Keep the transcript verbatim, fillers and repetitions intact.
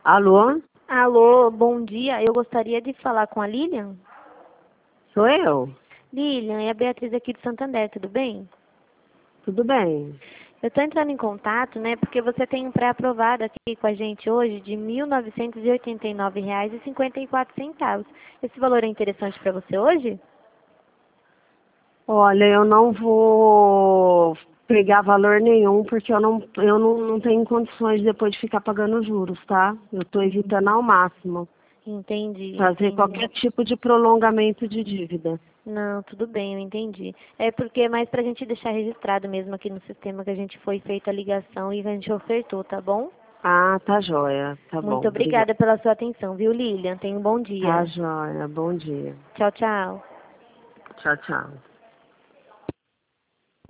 Alô? Alô, bom dia. Eu gostaria de falar com a Lilian. Sou eu? Lilian, é a Beatriz aqui de Santander, tudo bem? Tudo bem. Eu estou entrando em contato, né, porque você tem um pré-aprovado aqui com a gente hoje de mil novecentos e oitenta e nove reais e cinquenta e quatro centavos. Esse valor é interessante para você hoje? Olha, eu não vou pegar valor nenhum, porque eu não, eu não, não tenho condições depois de ficar pagando juros, tá? Eu estou evitando ao máximo Entendi, fazer entendi. qualquer tipo de prolongamento de dívida. Não, tudo bem, eu entendi. É porque é mais pra gente deixar registrado mesmo aqui no sistema que a gente foi feita a ligação e a gente ofertou, tá bom? Ah, tá joia. Tá bom, Muito obrigada. obrigada pela sua atenção, viu, Lilian? Tenha um bom Tá dia. joia. Bom dia. Tchau, tchau. Tchau, tchau.